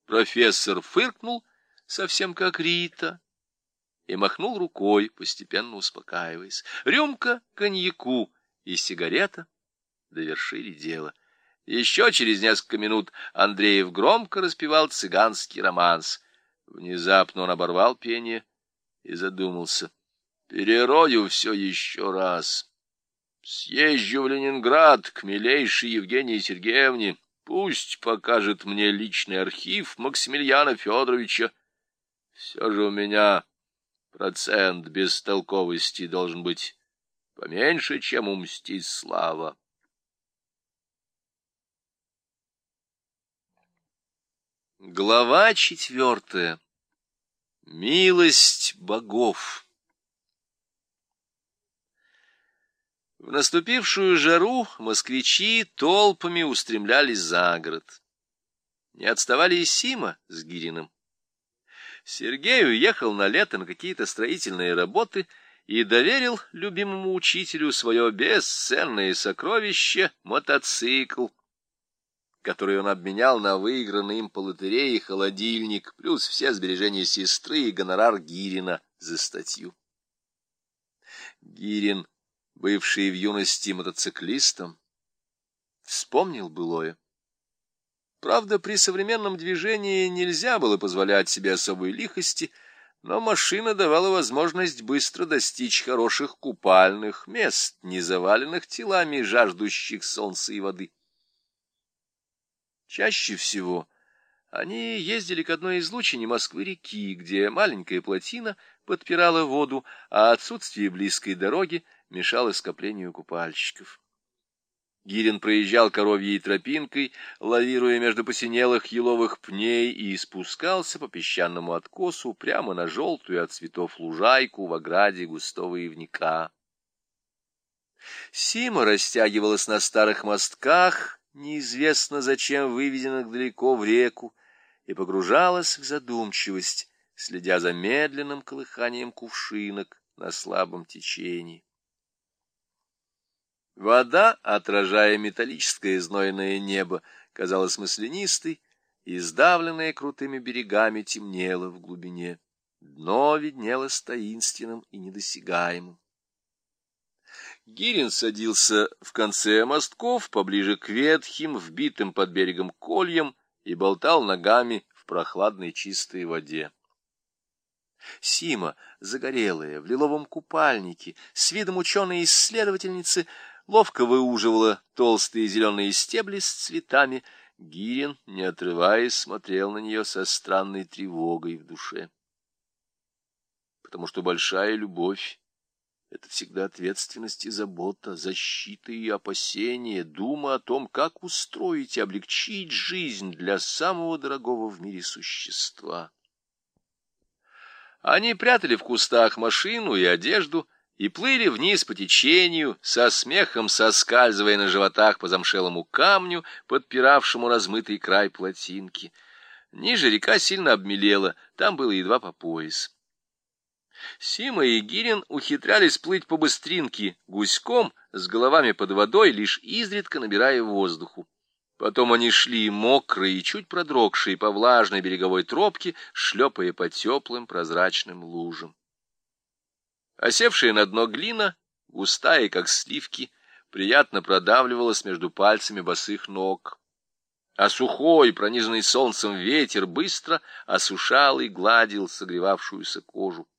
Профессор фыркнул, совсем как Рита, и махнул рукой, постепенно успокаиваясь. Рюмка коньяку и сигарета довершили дело. Еще через несколько минут Андреев громко распевал цыганский романс. Внезапно он оборвал пение и задумался. Перерою все еще раз. Съезжу в Ленинград к милейшей Евгении Сергеевне. Пусть покажет мне личный архив Максимилиана Федоровича. Все же у меня процент бестолковости должен быть поменьше, чем у Мстислава. Глава 4. Милость богов. В наступившую жару москвичи толпами устремлялись за город. Не отставали и Сима с Гириным. Сергей уехал на лето на какие-то строительные работы и доверил любимому учителю свое бесценное сокровище — мотоцикл, который он обменял на выигранный им по лотерее холодильник, плюс все сбережения сестры и гонорар Гирина за статью. Гирин, бывший в юности мотоциклистом, вспомнил былое. Правда, при современном движении нельзя было позволять себе особой лихости, но машина давала возможность быстро достичь хороших купальных мест, не заваленных телами жаждущих солнца и воды. Чаще всего они ездили к одной излучине Москвы-реки, где маленькая плотина подпирала воду, а отсутствие близкой дороги мешало скоплению купальщиков. Гирин проезжал коровьей тропинкой, лавируя между посинелых еловых пней, и спускался по песчаному откосу прямо на желтую от цветов лужайку в ограде густого ивника. Сима растягивалась на старых мостках, неизвестно зачем выведенных далеко в реку, и погружалась в задумчивость, следя за медленным колыханием кувшинок на слабом течении. Вода, отражая металлическое знойное небо, казалась маслянистой и, сдавленная крутыми берегами, темнела в глубине. Дно виднелось таинственным и недосягаемым. Гирин садился в конце мостков, поближе к ветхим, вбитым под берегом кольям, и болтал ногами в прохладной чистой воде. Сима, загорелая, в лиловом купальнике, с видом ученой-исследовательницы, ловко выуживала толстые зеленые стебли с цветами. Гирин, не отрываясь, смотрел на нее со странной тревогой в душе. Потому что большая любовь — это всегда ответственность и забота, защита и опасение, дума о том, как устроить и облегчить жизнь для самого дорогого в мире существа. Они прятали в кустах машину и одежду и плыли вниз по течению, со смехом соскальзывая на животах по замшелому камню, подпиравшему размытый край плотинки. Ниже река сильно обмелела, там было едва по пояс. Сима и Гирин ухитрялись плыть по быстринке гуськом, с головами под водой, лишь изредка набирая воздуху. Потом они шли мокрые и чуть продрогшие по влажной береговой тропке, шлепая по теплым прозрачным лужам. Осевшая на дно глина, густая, как сливки, приятно продавливалась между пальцами босых ног. А сухой, пронизанный солнцем ветер быстро осушал и гладил согревавшуюся кожу.